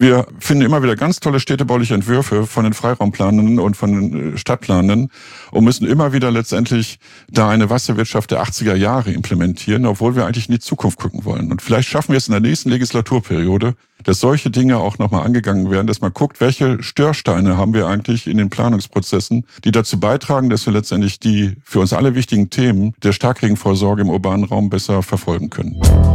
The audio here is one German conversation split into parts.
Wir finden immer wieder ganz tolle städtebauliche Entwürfe von den Freiraumplanern und von den Stadtplanern und müssen immer wieder letztendlich da eine Wasserwirtschaft der 80er Jahre implementieren, obwohl wir eigentlich in die Zukunft gucken wollen. Und vielleicht schaffen wir es in der nächsten Legislaturperiode, dass solche Dinge auch nochmal angegangen werden, dass man guckt, welche Störsteine haben wir eigentlich in den Planungsprozessen, die dazu beitragen, dass wir letztendlich die für uns alle wichtigen Themen der Starkregenvorsorge im urbanen Raum besser verfolgen können.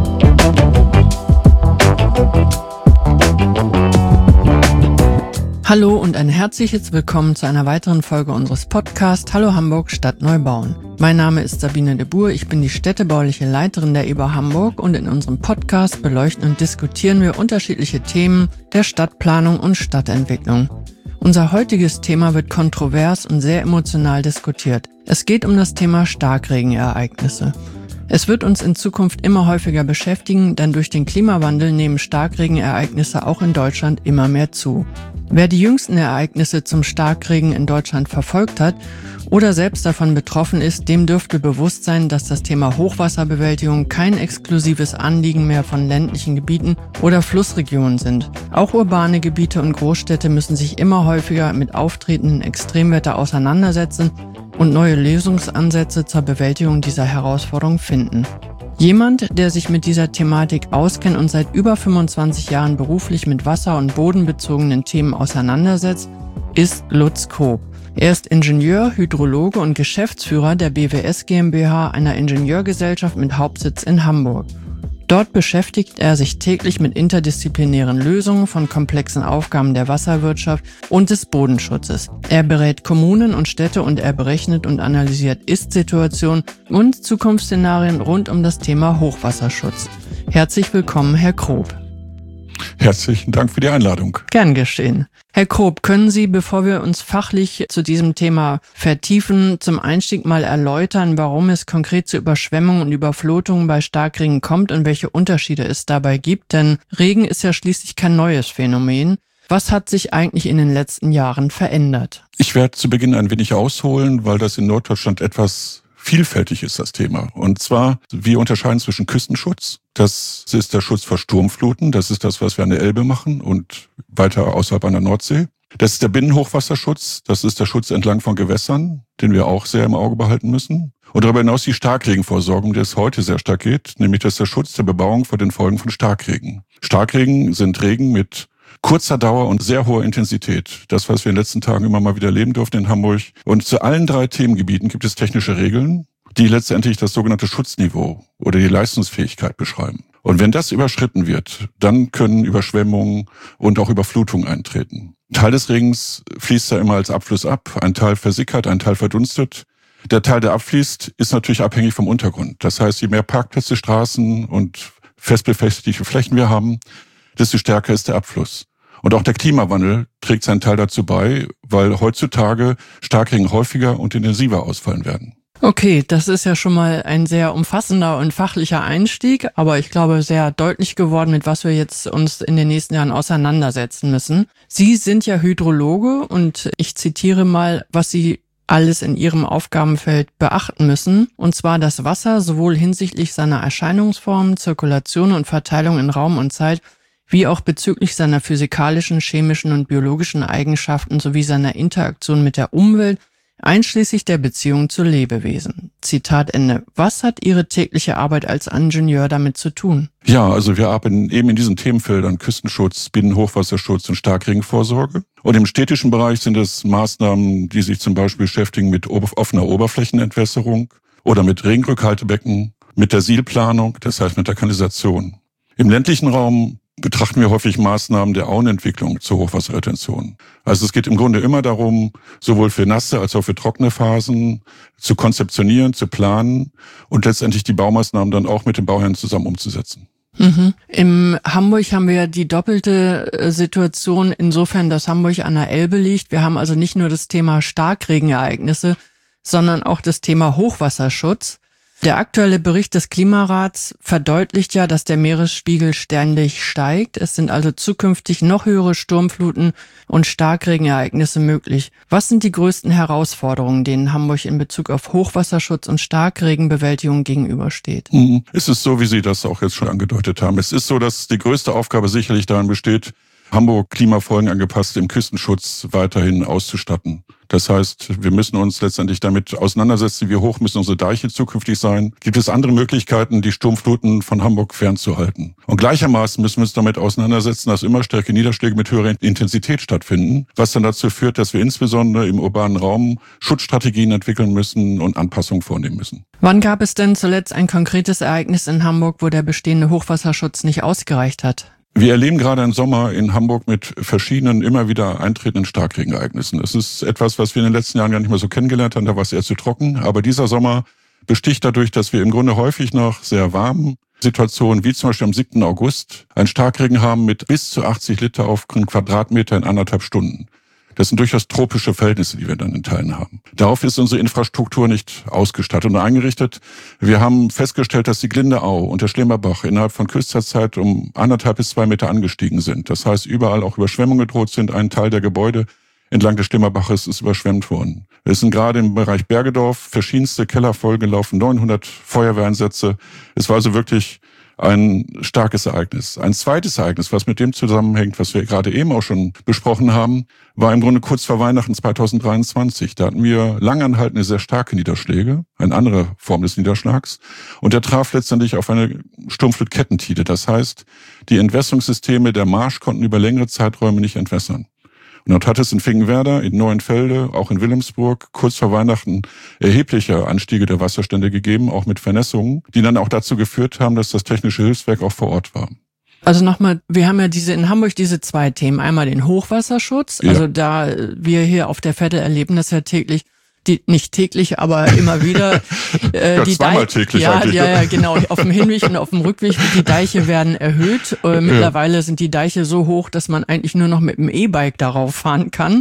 Hallo und ein herzliches Willkommen zu einer weiteren Folge unseres Podcasts Hallo Hamburg Stadt neu bauen. Mein Name ist Sabine de Boer, ich bin die städtebauliche Leiterin der EBA Hamburg und in unserem Podcast beleuchten und diskutieren wir unterschiedliche Themen der Stadtplanung und Stadtentwicklung. Unser heutiges Thema wird kontrovers und sehr emotional diskutiert. Es geht um das Thema Starkregenereignisse. Es wird uns in Zukunft immer häufiger beschäftigen, denn durch den Klimawandel nehmen Starkregenereignisse auch in Deutschland immer mehr zu. Wer die jüngsten Ereignisse zum Starkregen in Deutschland verfolgt hat oder selbst davon betroffen ist, dem dürfte bewusst sein, dass das Thema Hochwasserbewältigung kein exklusives Anliegen mehr von ländlichen Gebieten oder Flussregionen sind. Auch urbane Gebiete und Großstädte müssen sich immer häufiger mit auftretenden Extremwetter auseinandersetzen und neue Lösungsansätze zur Bewältigung dieser Herausforderung finden. Jemand, der sich mit dieser Thematik auskennt und seit über 25 Jahren beruflich mit wasser- und bodenbezogenen Themen auseinandersetzt, ist Lutz Koop. Er ist Ingenieur, Hydrologe und Geschäftsführer der BWS GmbH, einer Ingenieurgesellschaft mit Hauptsitz in Hamburg. Dort beschäftigt er sich täglich mit interdisziplinären Lösungen von komplexen Aufgaben der Wasserwirtschaft und des Bodenschutzes. Er berät Kommunen und Städte und er berechnet und analysiert Ist-Situationen und Zukunftsszenarien rund um das Thema Hochwasserschutz. Herzlich willkommen, Herr Koop. Herzlichen Dank für die Einladung. Gern geschehen. Herr Koop, können Sie, bevor wir uns fachlich zu diesem Thema vertiefen, zum Einstieg mal erläutern, warum es konkret zu Überschwemmungen und Überflutungen bei Starkregen kommt und welche Unterschiede es dabei gibt? Denn Regen ist ja schließlich kein neues Phänomen. Was hat sich eigentlich in den letzten Jahren verändert? Ich werde zu Beginn ein wenig ausholen, weil das in Norddeutschland etwas vielfältig ist, das Thema. Und zwar, wir unterscheiden zwischen Küstenschutz. Das ist der Schutz vor Sturmfluten. Das ist das, was wir an der Elbe machen und weiter außerhalb an der Nordsee. Das ist der Binnenhochwasserschutz. Das ist der Schutz entlang von Gewässern, den wir auch sehr im Auge behalten müssen. Und darüber hinaus die Starkregenvorsorge, um die es heute sehr stark geht, nämlich das ist der Schutz der Bebauung vor den Folgen von Starkregen. Starkregen sind Regen mit kurzer Dauer und sehr hoher Intensität. Das, was wir in den letzten Tagen immer mal wieder erleben durften in Hamburg. Und zu allen 3 Themengebieten gibt es technische Regeln, die letztendlich das sogenannte Schutzniveau oder die Leistungsfähigkeit beschreiben. Und wenn das überschritten wird, dann können Überschwemmungen und auch Überflutungen eintreten. Ein Teil des Regens fließt ja immer als Abfluss ab, ein Teil versickert, ein Teil verdunstet. Der Teil, der abfließt, ist natürlich abhängig vom Untergrund. Das heißt, je mehr Parkplätze, Straßen und festbefestigte Flächen wir haben, desto stärker ist der Abfluss. Und auch der Klimawandel trägt seinen Teil dazu bei, weil heutzutage Starkregen häufiger und intensiver ausfallen werden. Okay, das ist ja schon mal ein sehr umfassender und fachlicher Einstieg, aber ich glaube sehr deutlich geworden, mit was wir jetzt uns in den nächsten Jahren auseinandersetzen müssen. Sie sind ja Hydrologe und ich zitiere mal, was Sie alles in Ihrem Aufgabenfeld beachten müssen, und zwar das Wasser sowohl hinsichtlich seiner Erscheinungsformen, Zirkulation und Verteilung in Raum und Zeit, wie auch bezüglich seiner physikalischen, chemischen und biologischen Eigenschaften sowie seiner Interaktion mit der Umwelt, einschließlich der Beziehung zu Lebewesen. Zitat Ende. Was hat Ihre tägliche Arbeit als Ingenieur damit zu tun? Ja, also wir arbeiten eben in diesen Themenfeldern Küstenschutz, Binnenhochwasserschutz und Starkregenvorsorge. Und im städtischen Bereich sind es Maßnahmen, die sich zum Beispiel beschäftigen mit offener Oberflächenentwässerung oder mit Regenrückhaltebecken, mit der Sielplanung, das heißt mit der Kanalisation. Im ländlichen Raum betrachten wir häufig Maßnahmen der Auenentwicklung zur Hochwasserretention. Also es geht im Grunde immer darum, sowohl für nasse als auch für trockene Phasen zu konzeptionieren, zu planen und letztendlich die Baumaßnahmen dann auch mit den Bauherren zusammen umzusetzen. In Hamburg haben wir ja die doppelte Situation insofern, dass Hamburg an der Elbe liegt. Wir haben also nicht nur das Thema Starkregenereignisse, sondern auch das Thema Hochwasserschutz. Der aktuelle Bericht des Klimarats verdeutlicht ja, dass der Meeresspiegel ständig steigt. Es sind also zukünftig noch höhere Sturmfluten und Starkregenereignisse möglich. Was sind die größten Herausforderungen, denen Hamburg in Bezug auf Hochwasserschutz und Starkregenbewältigung gegenübersteht? Es ist so, wie Sie das auch jetzt schon angedeutet haben. Es ist so, dass die größte Aufgabe sicherlich darin besteht, Hamburg Klimafolgen angepasst im Küstenschutz weiterhin auszustatten. Das heißt, wir müssen uns letztendlich damit auseinandersetzen, wie hoch müssen unsere Deiche zukünftig sein. Gibt es andere Möglichkeiten, die Sturmfluten von Hamburg fernzuhalten? Und gleichermaßen müssen wir uns damit auseinandersetzen, dass immer stärkere Niederschläge mit höherer Intensität stattfinden, was dann dazu führt, dass wir insbesondere im urbanen Raum Schutzstrategien entwickeln müssen und Anpassungen vornehmen müssen. Wann gab es denn zuletzt ein konkretes Ereignis in Hamburg, wo der bestehende Hochwasserschutz nicht ausgereicht hat? Wir erleben gerade einen Sommer in Hamburg mit verschiedenen, immer wieder eintretenden Starkregenereignissen. Es ist etwas, was wir in den letzten Jahren gar nicht mehr so kennengelernt haben, da war es eher zu trocken. Aber dieser Sommer besticht dadurch, dass wir im Grunde häufig nach sehr warmen Situationen, wie zum Beispiel am 7. August, einen Starkregen haben mit bis zu 80 Liter auf einen Quadratmeter in 1,5 Stunden. Das sind durchaus tropische Verhältnisse, die wir dann in Teilen haben. Darauf ist unsere Infrastruktur nicht ausgestattet und eingerichtet. Wir haben festgestellt, dass die Glindeau und der Schlemmerbach innerhalb von kürzester Zeit um 1,5 bis 2 Meter angestiegen sind. Das heißt, überall auch Überschwemmungen gedroht sind. Ein Teil der Gebäude entlang des Schlemmerbaches ist überschwemmt worden. Es sind gerade im Bereich Bergedorf verschiedenste Keller vollgelaufen, 900 Feuerwehreinsätze. Es war also wirklich ein starkes Ereignis. Ein zweites Ereignis, was mit dem zusammenhängt, was wir gerade eben auch schon besprochen haben, war im Grunde kurz vor Weihnachten 2023. Da hatten wir langanhaltende, sehr starke Niederschläge, eine andere Form des Niederschlags. Und der traf letztendlich auf eine Sturmflutkettentide. Das heißt, die Entwässerungssysteme der Marsch konnten über längere Zeiträume nicht entwässern. Und dort hat es in Finkenwerder, in Neuenfelde, auch in Wilhelmsburg kurz vor Weihnachten erhebliche Anstiege der Wasserstände gegeben, auch mit Vernässungen, die dann auch dazu geführt haben, dass das Technische Hilfswerk auch vor Ort war. Also nochmal, wir haben ja in Hamburg diese zwei Themen. Einmal den Hochwasserschutz, also da wir hier auf der Vettel erleben das ja täglich, nicht täglich, aber immer wieder. Zweimal täglich ja, eigentlich. Ja, genau. Auf dem Hinweg und auf dem Rückweg, die Deiche werden erhöht. Mittlerweile sind die Deiche so hoch, dass man eigentlich nur noch mit dem E-Bike darauf fahren kann.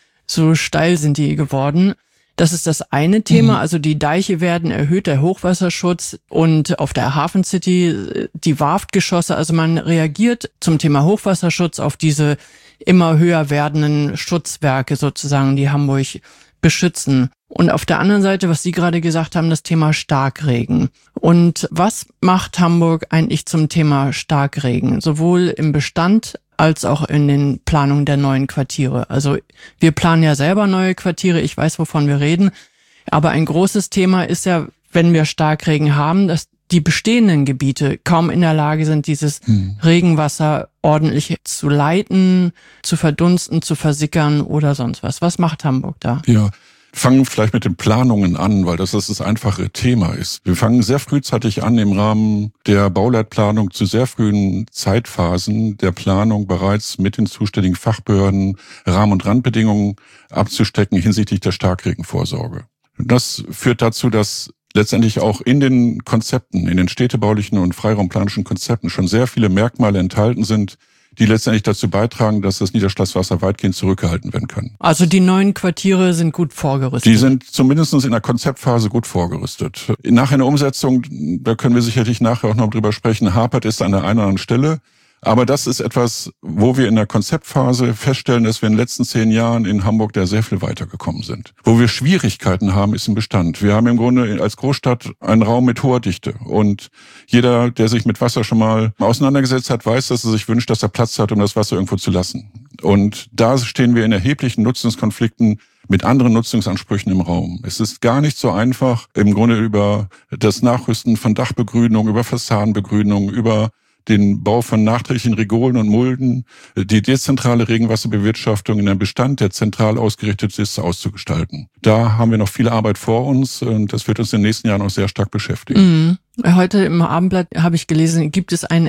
So steil sind die geworden. Das ist das eine Thema. Also die Deiche werden erhöht, der Hochwasserschutz und auf der Hafen City die Warftgeschosse. Also man reagiert zum Thema Hochwasserschutz auf diese immer höher werdenden Schutzwerke sozusagen, die Hamburg beschützen. Und auf der anderen Seite, was Sie gerade gesagt haben, das Thema Starkregen. Und was macht Hamburg eigentlich zum Thema Starkregen? Sowohl im Bestand als auch in den Planungen der neuen Quartiere. Also wir planen ja selber neue Quartiere, ich weiß, wovon wir reden. Aber ein großes Thema ist ja, wenn wir Starkregen haben, dass die bestehenden Gebiete kaum in der Lage sind, dieses Regenwasser ordentlich zu leiten, zu verdunsten, zu versickern oder sonst was. Was macht Hamburg da? Ja, fangen vielleicht mit den Planungen an, weil das einfache Thema ist. Wir fangen sehr frühzeitig an, im Rahmen der Bauleitplanung zu sehr frühen Zeitphasen der Planung bereits mit den zuständigen Fachbehörden Rahmen- und Randbedingungen abzustecken hinsichtlich der Starkregenvorsorge. Das führt dazu, dass letztendlich auch in den Konzepten, in den städtebaulichen und freiraumplanischen Konzepten schon sehr viele Merkmale enthalten sind, die letztendlich dazu beitragen, dass das Niederschlagswasser weitgehend zurückgehalten werden kann. Also die neuen Quartiere sind gut vorgerüstet? Die sind zumindest in der Konzeptphase gut vorgerüstet. Nach einer Umsetzung, da können wir sicherlich nachher auch noch drüber sprechen, hapert es an der einen oder anderen Stelle. Aber das ist etwas, wo wir in der Konzeptphase feststellen, dass wir in den letzten 10 Jahren in Hamburg da sehr viel weitergekommen sind. Wo wir Schwierigkeiten haben, ist im Bestand. Wir haben im Grunde als Großstadt einen Raum mit hoher Dichte. Und jeder, der sich mit Wasser schon mal auseinandergesetzt hat, weiß, dass er sich wünscht, dass er Platz hat, um das Wasser irgendwo zu lassen. Und da stehen wir in erheblichen Nutzungskonflikten mit anderen Nutzungsansprüchen im Raum. Es ist gar nicht so einfach, im Grunde über das Nachrüsten von Dachbegrünung, über Fassadenbegrünung, über den Bau von nachträglichen Rigolen und Mulden, die dezentrale Regenwasserbewirtschaftung in einem Bestand, der zentral ausgerichtet ist, auszugestalten. Da haben wir noch viel Arbeit vor uns und das wird uns in den nächsten Jahren auch sehr stark beschäftigen. Heute im Abendblatt habe ich gelesen, gibt es einen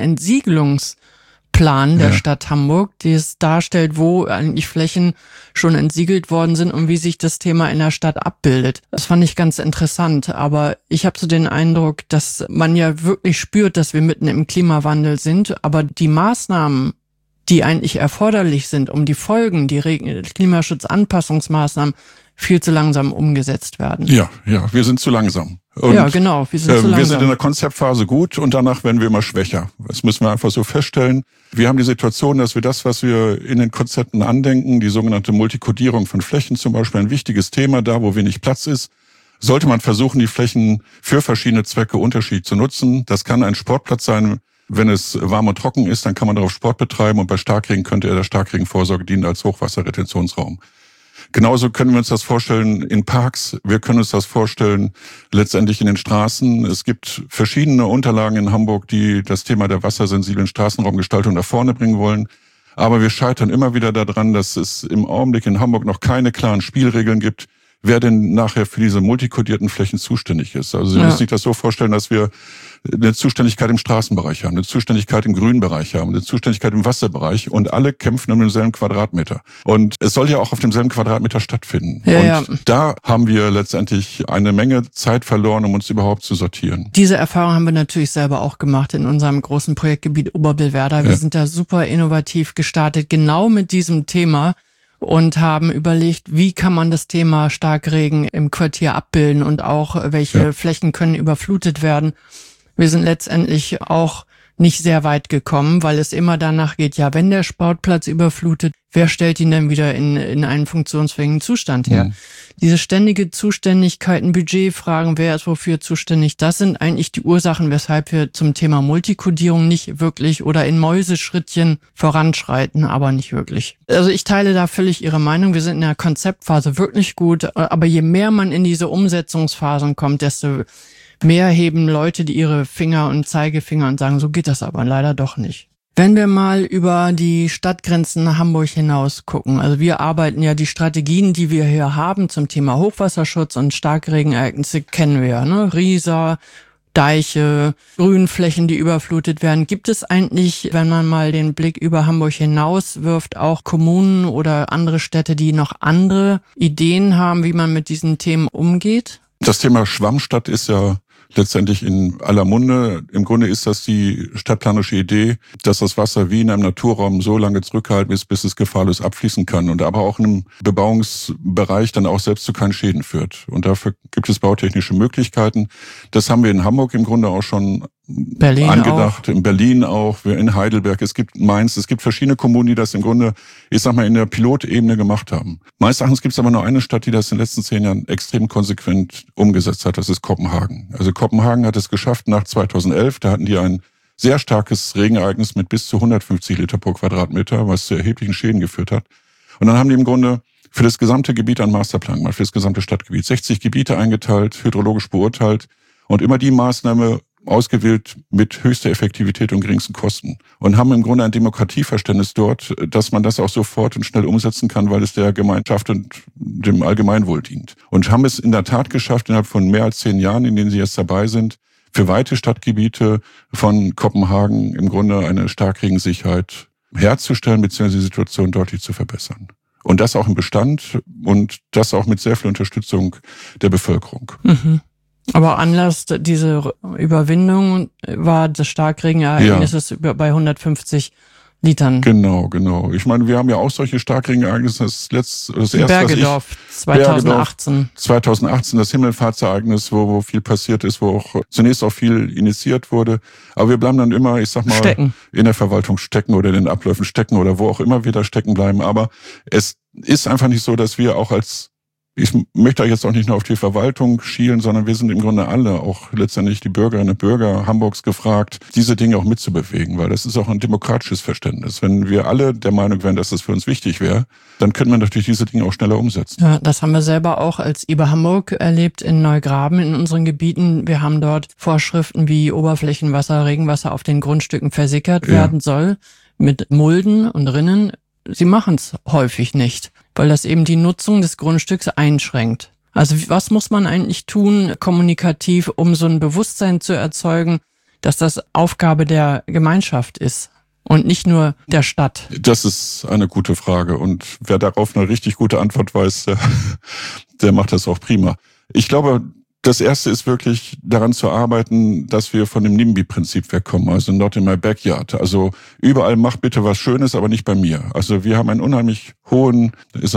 Entsiegelungsplan der Stadt Hamburg, die es darstellt, wo eigentlich Flächen schon entsiegelt worden sind und wie sich das Thema in der Stadt abbildet. Das fand ich ganz interessant, aber ich habe so den Eindruck, dass man ja wirklich spürt, dass wir mitten im Klimawandel sind, aber die Maßnahmen, die eigentlich erforderlich sind, um die Folgen, die Klimaschutzanpassungsmaßnahmen, viel zu langsam umgesetzt werden. Ja, wir sind zu langsam. Und ja, genau, wir sind zu langsam. Wir sind in der Konzeptphase gut und danach werden wir immer schwächer. Das müssen wir einfach so feststellen. Wir haben die Situation, dass wir das, was wir in den Konzepten andenken, die sogenannte Multikodierung von Flächen zum Beispiel, ein wichtiges Thema, da wo wenig Platz ist, sollte man versuchen, die Flächen für verschiedene Zwecke unterschiedlich zu nutzen. Das kann ein Sportplatz sein Wenn es warm und trocken ist, dann kann man darauf Sport betreiben und bei Starkregen könnte er der Starkregenvorsorge dienen als Hochwasserretentionsraum. Genauso können wir uns das vorstellen in Parks. Wir können uns das vorstellen letztendlich in den Straßen. Es gibt verschiedene Unterlagen in Hamburg, die das Thema der wassersensiblen Straßenraumgestaltung nach vorne bringen wollen. Aber wir scheitern immer wieder daran, dass es im Augenblick in Hamburg noch keine klaren Spielregeln gibt, wer denn nachher für diese multikodierten Flächen zuständig ist. Also Sie müssen sich das so vorstellen, dass wir eine Zuständigkeit im Straßenbereich haben, eine Zuständigkeit im Grünbereich haben, eine Zuständigkeit im Wasserbereich und alle kämpfen um denselben Quadratmeter. Und es soll ja auch auf demselben Quadratmeter stattfinden. Da haben wir letztendlich eine Menge Zeit verloren, um uns überhaupt zu sortieren. Diese Erfahrung haben wir natürlich selber auch gemacht in unserem großen Projektgebiet Oberbillwerder. Wir sind da super innovativ gestartet, genau mit diesem Thema. Und haben überlegt, wie kann man das Thema Starkregen im Quartier abbilden und auch welche Flächen können überflutet werden. Wir sind letztendlich auch nicht sehr weit gekommen, weil es immer danach geht, ja, wenn der Sportplatz überflutet, wer stellt ihn denn wieder in einen funktionsfähigen Zustand her? Diese ständige Zuständigkeiten, Budgetfragen, wer ist wofür zuständig, das sind eigentlich die Ursachen, weshalb wir zum Thema Multikodierung nicht wirklich oder in Mäuseschrittchen voranschreiten, aber nicht wirklich. Also ich teile da völlig Ihre Meinung. Wir sind in der Konzeptphase wirklich gut, aber je mehr man in diese Umsetzungsphasen kommt, desto mehr heben Leute ihre Finger und Zeigefinger und sagen, so geht das aber leider doch nicht. Wenn wir mal über die Stadtgrenzen Hamburg hinaus gucken, also wir arbeiten ja die Strategien, die wir hier haben zum Thema Hochwasserschutz und Starkregenereignisse, kennen wir ja, ne? Rieser, Deiche, Grünflächen, die überflutet werden. Gibt es eigentlich, wenn man mal den Blick über Hamburg hinaus wirft, auch Kommunen oder andere Städte, die noch andere Ideen haben, wie man mit diesen Themen umgeht? Das Thema Schwammstadt ist ja letztendlich in aller Munde. Im Grunde ist das die stadtplanerische Idee, dass das Wasser wie in einem Naturraum so lange zurückgehalten ist, bis es gefahrlos abfließen kann und aber auch in einem Bebauungsbereich dann auch selbst zu keinen Schäden führt. Und dafür gibt es bautechnische Möglichkeiten. Das haben wir in Hamburg im Grunde auch schon Berlin angedacht, auch. In Berlin auch, in Heidelberg, es gibt Mainz, es gibt verschiedene Kommunen, die das im Grunde, ich sag mal, in der Pilotebene gemacht haben. Meines Erachtens gibt es aber nur eine Stadt, die das in den letzten 10 Jahren extrem konsequent umgesetzt hat, das ist Kopenhagen. Also Kopenhagen hat es geschafft nach 2011, da hatten die ein sehr starkes Regenereignis mit bis zu 150 Liter pro Quadratmeter, was zu erheblichen Schäden geführt hat. Und dann haben die im Grunde für das gesamte Gebiet einen Masterplan gemacht, für das gesamte Stadtgebiet. 60 Gebiete eingeteilt, hydrologisch beurteilt und immer die Maßnahme ausgewählt mit höchster Effektivität und geringsten Kosten. Und haben im Grunde ein Demokratieverständnis dort, dass man das auch sofort und schnell umsetzen kann, weil es der Gemeinschaft und dem Allgemeinwohl dient. Und haben es in der Tat geschafft, innerhalb von mehr als 10 Jahren, in denen sie jetzt dabei sind, für weite Stadtgebiete von Kopenhagen im Grunde eine Starkregensicherheit herzustellen, beziehungsweise die Situation deutlich zu verbessern. Und das auch im Bestand und das auch mit sehr viel Unterstützung der Bevölkerung. Mhm. Aber Anlass dieser Überwindung war das Starkregenereignis bei 150 Litern. Genau. Ich meine, wir haben ja auch solche Starkregenereignisse. Das erste, Bergedorf 2018. 2018, das Himmelfahrtsereignis, wo viel passiert ist, wo auch zunächst auch viel initiiert wurde. Aber wir bleiben dann immer, ich sag mal, in der Verwaltung stecken oder in den Abläufen stecken oder wo auch immer wir da stecken bleiben. Aber es ist einfach nicht so, dass wir auch ich möchte jetzt auch nicht nur auf die Verwaltung schielen, sondern wir sind im Grunde alle, auch letztendlich die Bürgerinnen und Bürger Hamburgs gefragt, diese Dinge auch mitzubewegen, weil das ist auch ein demokratisches Verständnis. Wenn wir alle der Meinung wären, dass das für uns wichtig wäre, dann könnte man natürlich diese Dinge auch schneller umsetzen. Ja, das haben wir selber auch als IBA Hamburg erlebt in Neugraben in unseren Gebieten. Wir haben dort Vorschriften, wie Oberflächenwasser, Regenwasser auf den Grundstücken versickert werden soll, mit Mulden und Rinnen. Sie machen es häufig nicht, weil das eben die Nutzung des Grundstücks einschränkt. Also was muss man eigentlich tun, kommunikativ, um so ein Bewusstsein zu erzeugen, dass das Aufgabe der Gemeinschaft ist und nicht nur der Stadt? Das ist eine gute Frage und wer darauf eine richtig gute Antwort weiß, der macht das auch prima. Ich glaube, das Erste ist wirklich daran zu arbeiten, dass wir von dem NIMBY-Prinzip wegkommen, also not in my backyard. Also überall mach bitte was Schönes, aber nicht bei mir. Also wir haben einen unheimlich hohen,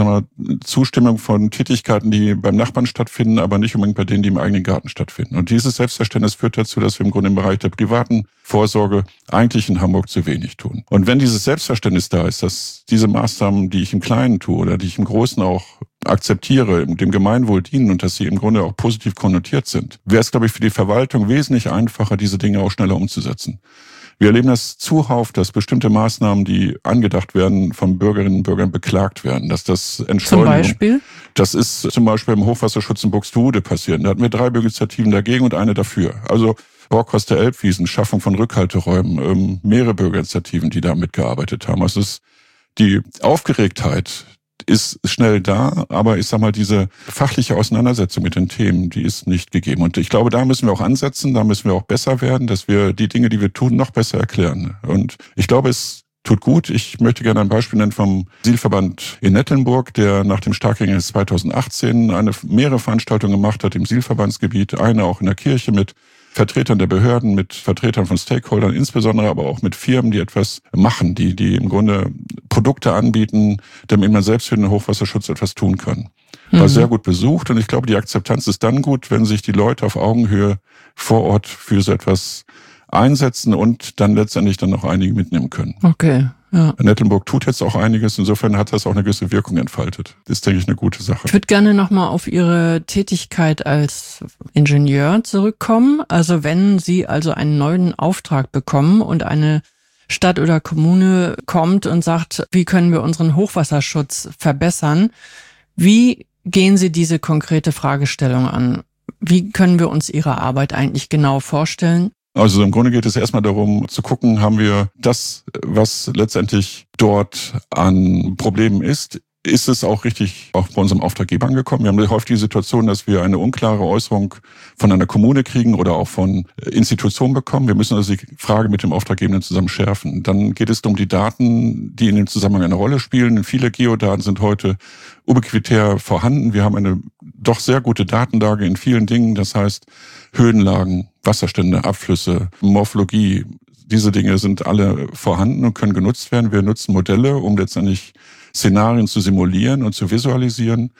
Zustimmung von Tätigkeiten, die beim Nachbarn stattfinden, aber nicht unbedingt bei denen, die im eigenen Garten stattfinden. Und dieses Selbstverständnis führt dazu, dass wir im Grunde im Bereich der privaten Vorsorge eigentlich in Hamburg zu wenig tun. Und wenn dieses Selbstverständnis da ist, dass diese Maßnahmen, die ich im Kleinen tue oder die ich im Großen auch akzeptiere, dem Gemeinwohl dienen und dass sie im Grunde auch positiv konnotiert sind, wäre es, glaube ich, für die Verwaltung wesentlich einfacher, diese Dinge auch schneller umzusetzen. Wir erleben das zuhauf, dass bestimmte Maßnahmen, die angedacht werden, von Bürgerinnen und Bürgern beklagt werden, dass das Entschleunigung. Zum Beispiel? Das ist zum Beispiel im Hochwasserschutz in Buxtehude passiert. Da hatten wir 3 Bürgerinitiativen dagegen und eine dafür. Also Borkhorst der Elbwiesen, Schaffung von Rückhalteräumen, mehrere Bürgerinitiativen, die da mitgearbeitet haben. Also die Aufgeregtheit ist schnell da, aber ich sag mal, diese fachliche Auseinandersetzung mit den Themen, die ist nicht gegeben. Und ich glaube, da müssen wir auch ansetzen, da müssen wir auch besser werden, dass wir die Dinge, die wir tun, noch besser erklären. Und ich glaube, es tut gut. Ich möchte gerne ein Beispiel nennen vom Sihlverband in Nettelnburg, der nach dem Starkregen 2018 mehrere Veranstaltungen gemacht hat im Sihlverbandsgebiet, eine auch in der Kirche mit Vertretern der Behörden, mit Vertretern von Stakeholdern, insbesondere aber auch mit Firmen, die etwas machen, die im Grunde Produkte anbieten, damit man selbst für den Hochwasserschutz etwas tun kann. War sehr gut besucht und ich glaube, die Akzeptanz ist dann gut, wenn sich die Leute auf Augenhöhe vor Ort für so etwas einsetzen und dann letztendlich dann noch einige mitnehmen können. Okay. Ja. Nettelnburg tut jetzt auch einiges, insofern hat das auch eine gewisse Wirkung entfaltet. Das ist, denke ich, eine gute Sache. Ich würde gerne nochmal auf Ihre Tätigkeit als Ingenieur zurückkommen. Also wenn Sie also einen neuen Auftrag bekommen und eine Stadt oder Kommune kommt und sagt, wie können wir unseren Hochwasserschutz verbessern, wie gehen Sie diese konkrete Fragestellung an? Wie können wir uns Ihre Arbeit eigentlich genau vorstellen? Also im Grunde geht es erstmal darum zu gucken, haben wir das, was letztendlich dort an Problemen ist es auch richtig auch bei unserem Auftraggeber angekommen? Wir haben häufig die Situation, dass wir eine unklare Äußerung von einer Kommune kriegen oder auch von Institutionen bekommen. Wir müssen also die Frage mit dem Auftraggebenden zusammen schärfen. Dann geht es um die Daten, die in dem Zusammenhang eine Rolle spielen. Viele Geodaten sind heute ubiquitär vorhanden. Wir haben eine doch sehr gute Datenlage in vielen Dingen. Das heißt, Höhenlagen, Wasserstände, Abflüsse, Morphologie, diese Dinge sind alle vorhanden und können genutzt werden. Wir nutzen Modelle, um letztendlich Szenarien zu simulieren und zu visualisieren.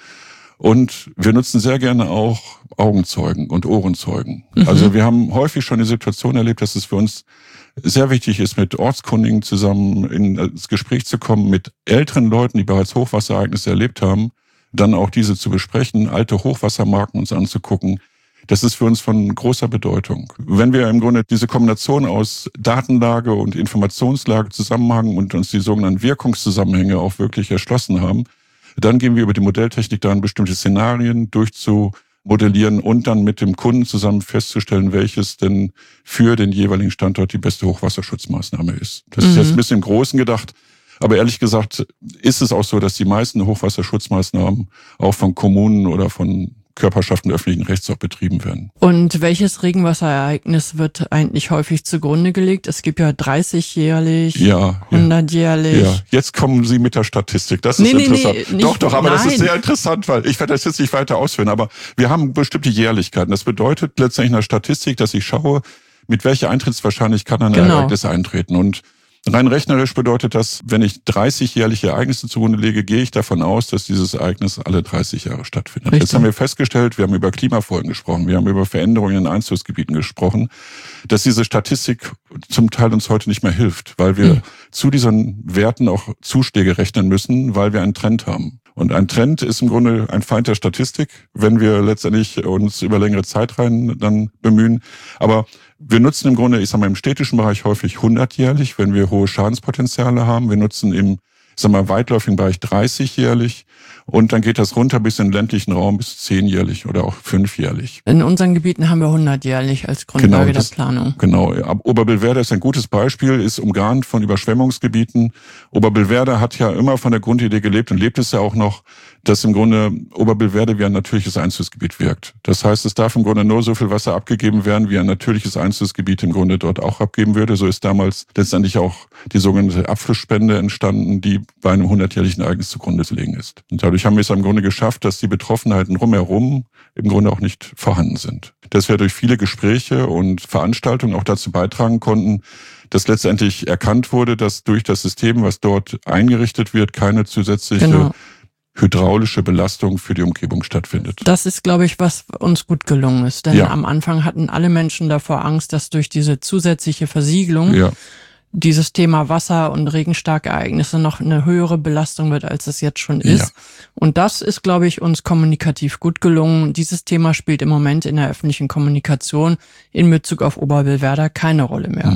Und wir nutzen sehr gerne auch Augenzeugen und Ohrenzeugen. Also wir haben häufig schon die Situation erlebt, dass es für uns sehr wichtig ist, mit Ortskundigen zusammen ins Gespräch zu kommen, mit älteren Leuten, die bereits Hochwasserereignisse erlebt haben, dann auch diese zu besprechen, alte Hochwassermarken uns anzugucken. Das ist für uns von großer Bedeutung. Wenn wir im Grunde diese Kombination aus Datenlage und Informationslage zusammenhängen und uns die sogenannten Wirkungszusammenhänge auch wirklich erschlossen haben, dann gehen wir über die Modelltechnik daran, bestimmte Szenarien durchzumodellieren und dann mit dem Kunden zusammen festzustellen, welches denn für den jeweiligen Standort die beste Hochwasserschutzmaßnahme ist. Das ist jetzt ein bisschen im Großen gedacht. Aber ehrlich gesagt ist es auch so, dass die meisten Hochwasserschutzmaßnahmen auch von Kommunen oder von Körperschaften öffentlichen Rechts auch betrieben werden. Und welches Regenwasserereignis wird eigentlich häufig zugrunde gelegt? Es gibt ja 30-jährlich, 100-jährlich. Ja, jetzt kommen Sie mit der Statistik. Das ist interessant. Doch, aber das ist sehr interessant, weil ich werde das jetzt nicht weiter ausführen, aber wir haben bestimmte Jährlichkeiten. Das bedeutet letztendlich in der Statistik, dass ich schaue, mit welcher Eintrittswahrscheinlichkeit kann ein Ereignis eintreten. Und rein rechnerisch bedeutet das, wenn ich 30 jährliche Ereignisse zugrunde lege, gehe ich davon aus, dass dieses Ereignis alle 30 Jahre stattfindet. Richtig. Jetzt haben wir festgestellt, wir haben über Klimafolgen gesprochen, wir haben über Veränderungen in Einzugsgebieten gesprochen, dass diese Statistik zum Teil uns heute nicht mehr hilft, weil wir zu diesen Werten auch Zuschläge rechnen müssen, weil wir einen Trend haben. Und ein Trend ist im Grunde ein Feind der Statistik, wenn wir letztendlich uns über längere Zeitreihen dann bemühen. Aber wir nutzen im Grunde, ich sag mal, im städtischen Bereich häufig 100-jährlich, wenn wir hohe Schadenspotenziale haben. Wir nutzen im, ich sag mal, weitläufigen Bereich 30-jährlich. Und dann geht das runter bis in den ländlichen Raum bis 10-jährlich oder auch 5-jährlich. In unseren Gebieten haben wir 100-jährlich als Grundlage der Planung. Genau. Oberbillwerder ist ein gutes Beispiel, ist umgarnt von Überschwemmungsgebieten. Oberbillwerder hat ja immer von der Grundidee gelebt und lebt es ja auch noch, dass im Grunde Oberbillwerder wie ein natürliches Einzugsgebiet wirkt. Das heißt, es darf im Grunde nur so viel Wasser abgegeben werden, wie ein natürliches Einzugsgebiet im Grunde dort auch abgeben würde. So ist damals letztendlich auch die sogenannte Abflussspende entstanden, die bei einem 100-jährlichen Ereignis zugrunde zu legen ist. Und dadurch haben wir es im Grunde geschafft, dass die Betroffenheiten drumherum im Grunde auch nicht vorhanden sind. Dass wir durch viele Gespräche und Veranstaltungen auch dazu beitragen konnten, dass letztendlich erkannt wurde, dass durch das System, was dort eingerichtet wird, keine zusätzliche hydraulische Belastung für die Umgebung stattfindet. Das ist, glaube ich, was uns gut gelungen ist. Denn am Anfang hatten alle Menschen davor Angst, dass durch diese zusätzliche Versiegelung dieses Thema Wasser und regenstarke Ereignisse noch eine höhere Belastung wird, als es jetzt schon ist. Ja. Und das ist, glaube ich, uns kommunikativ gut gelungen. Dieses Thema spielt im Moment in der öffentlichen Kommunikation in Bezug auf Oberbillwerder keine Rolle mehr.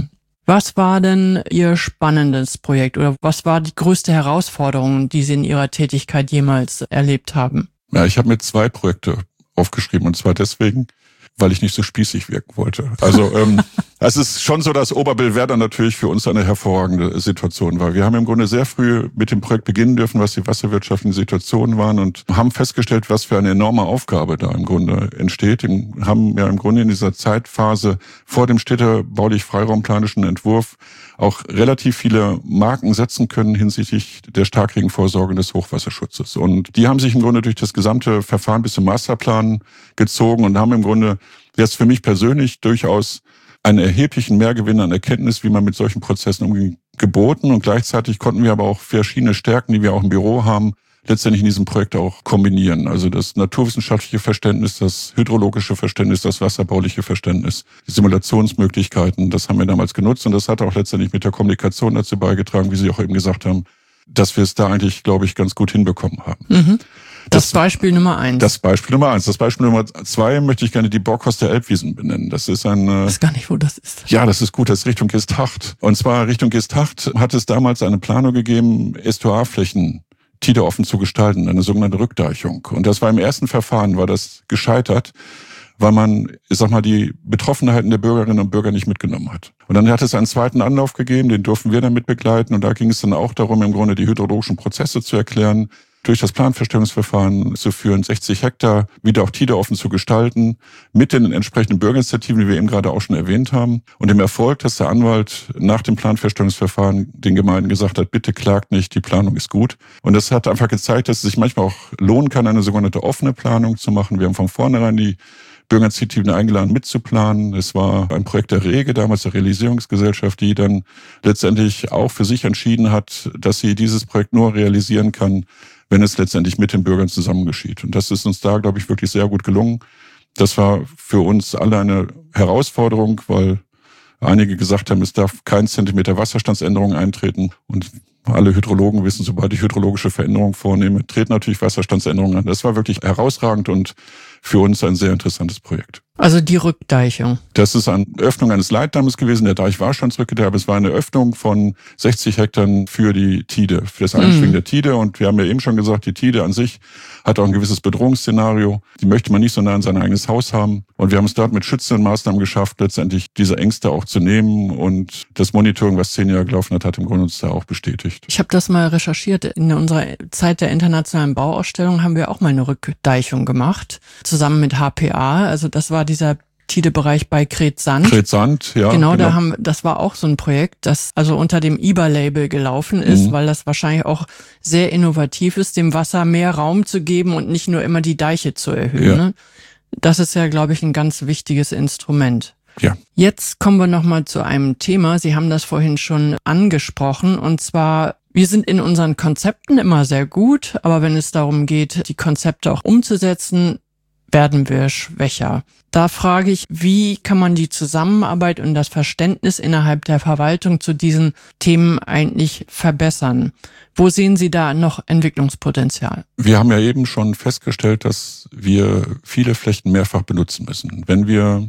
Was war denn Ihr spannendes Projekt oder was war die größte Herausforderung, die Sie in Ihrer Tätigkeit jemals erlebt haben? Ja, ich habe mir 2 Projekte aufgeschrieben und zwar deswegen, weil ich nicht so spießig wirken wollte. Also es ist schon so, dass Oberbillwerder natürlich für uns eine hervorragende Situation war. Wir haben im Grunde sehr früh mit dem Projekt beginnen dürfen, was die wasserwirtschaftlichen Situationen waren und haben festgestellt, was für eine enorme Aufgabe da im Grunde entsteht. Haben ja im Grunde in dieser Zeitphase vor dem städtebaulich freiraumplanischen Entwurf auch relativ viele Marken setzen können hinsichtlich der Starkregenvorsorge des Hochwasserschutzes. Und die haben sich im Grunde durch das gesamte Verfahren bis zum Masterplan gezogen und haben im Grunde jetzt für mich persönlich durchaus einen erheblichen Mehrgewinn an Erkenntnis, wie man mit solchen Prozessen umgeht, geboten. Und gleichzeitig konnten wir aber auch verschiedene Stärken, die wir auch im Büro haben, letztendlich in diesem Projekt auch kombinieren. Also das naturwissenschaftliche Verständnis, das hydrologische Verständnis, das wasserbauliche Verständnis, die Simulationsmöglichkeiten, das haben wir damals genutzt. Und das hat auch letztendlich mit der Kommunikation dazu beigetragen, wie Sie auch eben gesagt haben, dass wir es da eigentlich, glaube ich, ganz gut hinbekommen haben. Mhm. Das Beispiel Nummer 1. Das Beispiel Nummer 1. Das Beispiel Nummer 2 möchte ich gerne die Borghaus der Elbwiesen benennen. Das ist ein... Ich weiß gar nicht, wo das ist. Ja, das ist gut. Das ist Richtung Geesthacht. Und zwar Richtung Geesthacht hat es damals eine Planung gegeben, Estuarflächen Tide offen zu gestalten, eine sogenannte Rückdeichung. Und das war im ersten Verfahren, war das gescheitert, weil man, ich sag mal, die Betroffenheiten der Bürgerinnen und Bürger nicht mitgenommen hat. Und dann hat es einen zweiten Anlauf gegeben, den durften wir dann mit begleiten. Und da ging es dann auch darum, im Grunde die hydrologischen Prozesse zu erklären, durch das Planfeststellungsverfahren zu führen, 60 Hektar wieder auch Tide offen zu gestalten, mit den entsprechenden Bürgerinitiativen, die wir eben gerade auch schon erwähnt haben. Und dem Erfolg, dass der Anwalt nach dem Planfeststellungsverfahren den Gemeinden gesagt hat, bitte klagt nicht, die Planung ist gut. Und das hat einfach gezeigt, dass es sich manchmal auch lohnen kann, eine sogenannte offene Planung zu machen. Wir haben von vornherein die Bürgerinitiativen eingeladen, mitzuplanen. Es war ein Projekt der REGE, damals der Realisierungsgesellschaft, die dann letztendlich auch für sich entschieden hat, dass sie dieses Projekt nur realisieren kann, wenn es letztendlich mit den Bürgern zusammen geschieht. Und das ist uns da, glaube ich, wirklich sehr gut gelungen. Das war für uns alle eine Herausforderung, weil einige gesagt haben, es darf kein Zentimeter Wasserstandsänderung eintreten. Und alle Hydrologen wissen, sobald ich hydrologische Veränderungen vornehme, treten natürlich Wasserstandsänderungen an. Das war wirklich herausragend und für uns ein sehr interessantes Projekt. Also die Rückdeichung. Das ist eine Öffnung eines Leitdammes gewesen. Der Deich war schon zurückgedeicht, aber es war eine Öffnung von 60 Hektar für die Tide, für das Einschwingen der Tide. Und wir haben ja eben schon gesagt, die Tide an sich hat auch ein gewisses Bedrohungsszenario. Die möchte man nicht so nah an sein eigenes Haus haben. Und wir haben es dort mit schützenden Maßnahmen geschafft, letztendlich diese Ängste auch zu nehmen. Und das Monitoring, was 10 Jahre gelaufen hat, hat im Grunde uns da auch bestätigt. Ich habe das mal recherchiert. In unserer Zeit der internationalen Bauausstellung haben wir auch mal eine Rückdeichung gemacht, zusammen mit HPA. Also das war dieser Tide-Bereich bei Kretsand. Kretsand, ja. Genau, das war auch so ein Projekt, das also unter dem IBA-Label gelaufen ist, weil das wahrscheinlich auch sehr innovativ ist, dem Wasser mehr Raum zu geben und nicht nur immer die Deiche zu erhöhen. Ja. Ne? Das ist ja, glaube ich, ein ganz wichtiges Instrument. Ja. Jetzt kommen wir nochmal zu einem Thema. Sie haben das vorhin schon angesprochen, und zwar: Wir sind in unseren Konzepten immer sehr gut, aber wenn es darum geht, die Konzepte auch umzusetzen, werden wir schwächer. Da frage ich, wie kann man die Zusammenarbeit und das Verständnis innerhalb der Verwaltung zu diesen Themen eigentlich verbessern? Wo sehen Sie da noch Entwicklungspotenzial? Wir haben ja eben schon festgestellt, dass wir viele Flächen mehrfach benutzen müssen. Wenn wir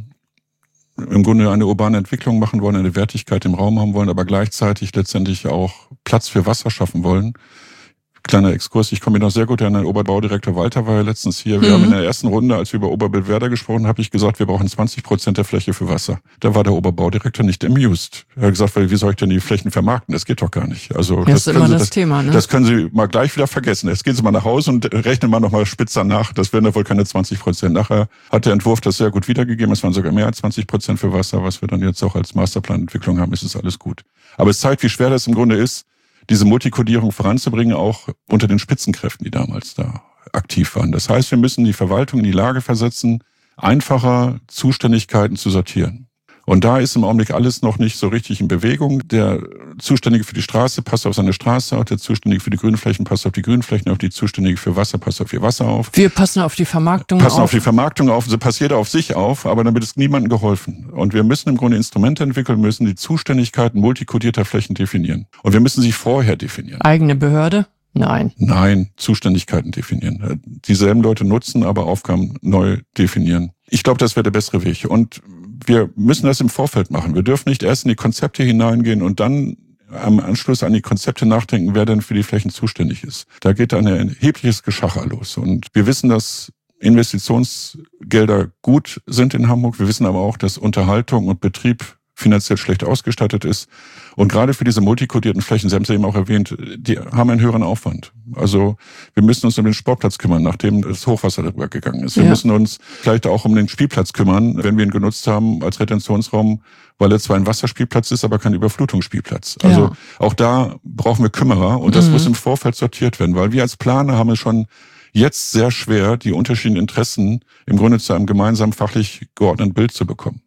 im Grunde eine urbane Entwicklung machen wollen, eine Wertigkeit im Raum haben wollen, aber gleichzeitig letztendlich auch Platz für Wasser schaffen wollen. Kleiner Exkurs, ich komme mir noch sehr gut an, Oberbaudirektor Walter war ja letztens hier. Wir haben in der ersten Runde, als wir über Oberbillwerder gesprochen haben, habe ich gesagt, wir brauchen 20% der Fläche für Wasser. Da war der Oberbaudirektor nicht amused. Er hat gesagt, wie soll ich denn die Flächen vermarkten? Das geht doch gar nicht. Also das ist immer das Thema, ne? Das können Sie mal gleich wieder vergessen. Jetzt gehen Sie mal nach Hause und rechnen mal nochmal spitzer nach. Das wären da wohl keine 20%. Nachher hat der Entwurf das sehr gut wiedergegeben. Es waren sogar mehr als 20% für Wasser. Was wir dann jetzt auch als Masterplanentwicklung haben, ist es alles gut. Aber es zeigt, wie schwer das im Grunde ist, diese Multikodierung voranzubringen, auch unter den Spitzenkräften, die damals da aktiv waren. Das heißt, wir müssen die Verwaltung in die Lage versetzen, einfacher Zuständigkeiten zu sortieren. Und da ist im Augenblick alles noch nicht so richtig in Bewegung. Der Zuständige für die Straße passt auf seine Straße auf, der Zuständige für die Grünflächen passt auf die Grünflächen auf, die Zuständige für Wasser passt auf ihr Wasser auf. Wir passen auf die Vermarktung auf. Passen auf die Vermarktung auf, so passt jeder auf sich auf, aber damit ist niemandem geholfen. Und wir müssen im Grunde Instrumente entwickeln, müssen die Zuständigkeiten multikodierter Flächen definieren. Und wir müssen sie vorher definieren. Eigene Behörde? Nein. Nein, Zuständigkeiten definieren. Dieselben Leute nutzen, aber Aufgaben neu definieren. Ich glaube, das wäre der bessere Weg. Und wir müssen das im Vorfeld machen. Wir dürfen nicht erst in die Konzepte hineingehen und dann am Anschluss an die Konzepte nachdenken, wer denn für die Flächen zuständig ist. Da geht ein erhebliches Geschacher los. Und wir wissen, dass Investitionsgelder gut sind in Hamburg. Wir wissen aber auch, dass Unterhaltung und Betrieb finanziell schlecht ausgestattet ist. Und gerade für diese multikodierten Flächen, Sie haben es eben auch erwähnt, die haben einen höheren Aufwand. Also wir müssen uns um den Sportplatz kümmern, nachdem das Hochwasser darüber gegangen ist. Wir müssen uns vielleicht auch um den Spielplatz kümmern, wenn wir ihn genutzt haben als Retentionsraum, weil er zwar ein Wasserspielplatz ist, aber kein Überflutungsspielplatz. Also auch da brauchen wir Kümmerer und das muss im Vorfeld sortiert werden, weil wir als Planer haben es schon jetzt sehr schwer, die unterschiedlichen Interessen im Grunde zu einem gemeinsamen fachlich geordneten Bild zu bekommen.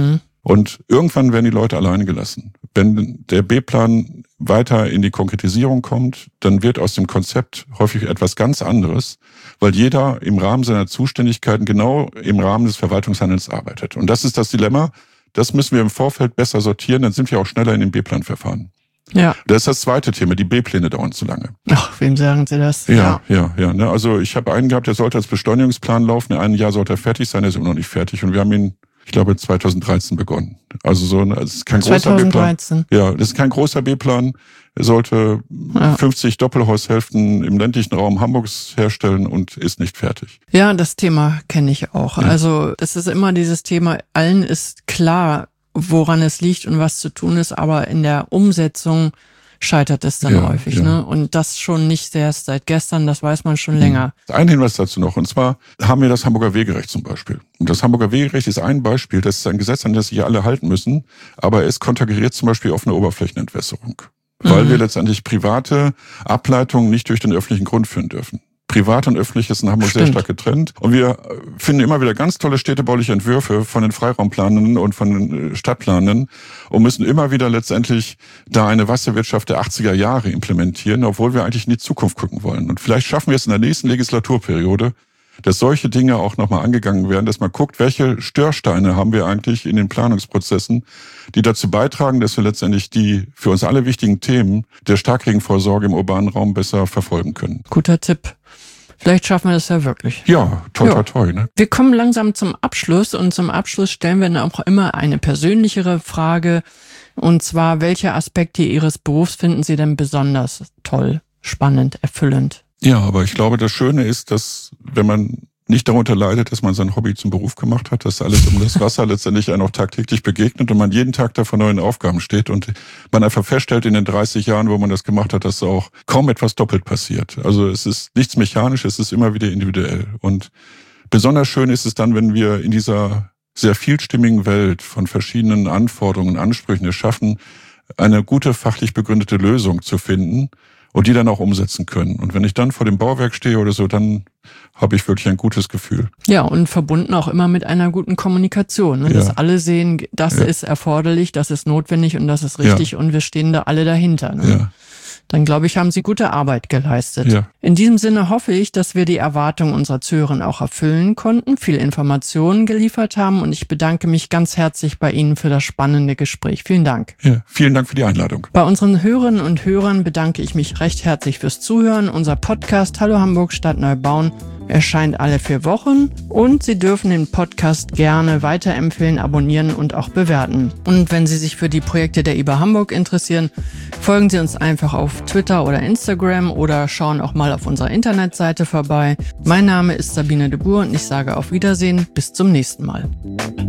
Und irgendwann werden die Leute alleine gelassen. Wenn der B-Plan weiter in die Konkretisierung kommt, dann wird aus dem Konzept häufig etwas ganz anderes, weil jeder im Rahmen seiner Zuständigkeiten genau im Rahmen des Verwaltungshandelns arbeitet. Und das ist das Dilemma. Das müssen wir im Vorfeld besser sortieren, dann sind wir auch schneller in den B-Plan-Verfahren. Ja. Das ist das zweite Thema, die B-Pläne dauern zu lange. Ach, wem sagen Sie das? Ja. Ne? Also ich habe einen gehabt, der sollte als Beschleunigungsplan laufen, in einem Jahr sollte er fertig sein, der ist immer noch nicht fertig und wir haben ihn, ich glaube, 2013 begonnen. Also das ist kein großer 2013. B-Plan. Ja, das ist kein großer B-Plan. Er sollte 50 Doppelhaushälften im ländlichen Raum Hamburgs herstellen und ist nicht fertig. Ja, das Thema kenne ich auch. Ja. Also das ist immer dieses Thema, allen ist klar, woran es liegt und was zu tun ist, aber in der Umsetzung scheitert es dann häufig. Ja. Ne? Und das schon nicht erst seit gestern, das weiß man schon länger. Ein Hinweis dazu noch, und zwar haben wir das Hamburger Wegerecht zum Beispiel. Und das Hamburger Wegerecht ist ein Beispiel, das ist ein Gesetz, an das sich alle halten müssen, aber es konterkariert zum Beispiel offene Oberflächenentwässerung, weil wir letztendlich private Ableitungen nicht durch den öffentlichen Grund führen dürfen. Privat und öffentlich ist in Hamburg sehr stark getrennt. Und wir finden immer wieder ganz tolle städtebauliche Entwürfe von den Freiraumplanenden und von den Stadtplanenden und müssen immer wieder letztendlich da eine Wasserwirtschaft der 80er Jahre implementieren, obwohl wir eigentlich in die Zukunft gucken wollen. Und vielleicht schaffen wir es in der nächsten Legislaturperiode, dass solche Dinge auch nochmal angegangen werden, dass man guckt, welche Störsteine haben wir eigentlich in den Planungsprozessen, die dazu beitragen, dass wir letztendlich die für uns alle wichtigen Themen der Starkregenvorsorge im urbanen Raum besser verfolgen können. Guter Tipp. Vielleicht schaffen wir das ja wirklich. Ja, toi. Ne? Wir kommen langsam zum Abschluss und zum Abschluss stellen wir dann auch immer eine persönlichere Frage. Und zwar, welche Aspekte Ihres Berufs finden Sie denn besonders toll, spannend, erfüllend? Ja, aber ich glaube, das Schöne ist, dass wenn man nicht darunter leidet, dass man sein Hobby zum Beruf gemacht hat, dass alles um das Wasser letztendlich einem auch tagtäglich begegnet und man jeden Tag da vor neuen Aufgaben steht und man einfach feststellt in den 30 Jahren, wo man das gemacht hat, dass auch kaum etwas doppelt passiert. Also es ist nichts mechanisch, es ist immer wieder individuell. Und besonders schön ist es dann, wenn wir in dieser sehr vielstimmigen Welt von verschiedenen Anforderungen und Ansprüchen es schaffen, eine gute fachlich begründete Lösung zu finden und die dann auch umsetzen können. Und wenn ich dann vor dem Bauwerk stehe oder so, dann habe ich wirklich ein gutes Gefühl. Ja, und verbunden auch immer mit einer guten Kommunikation, ne? Dass alle sehen, das ist erforderlich, das ist notwendig und das ist richtig und wir stehen da alle dahinter. Ne? Ja. Dann glaube ich, haben Sie gute Arbeit geleistet. Ja. In diesem Sinne hoffe ich, dass wir die Erwartungen unserer Zuhörer auch erfüllen konnten, viel Informationen geliefert haben und ich bedanke mich ganz herzlich bei Ihnen für das spannende Gespräch. Vielen Dank. Ja, vielen Dank für die Einladung. Bei unseren Hörerinnen und Hörern bedanke ich mich recht herzlich fürs Zuhören. Unser Podcast Hallo Hamburg Stadt Neubauen erscheint alle 4 Wochen und Sie dürfen den Podcast gerne weiterempfehlen, abonnieren und auch bewerten. Und wenn Sie sich für die Projekte der IBA Hamburg interessieren, folgen Sie uns einfach auf Twitter oder Instagram oder schauen auch mal auf unserer Internetseite vorbei. Mein Name ist Sabine de Boer und ich sage auf Wiedersehen, bis zum nächsten Mal.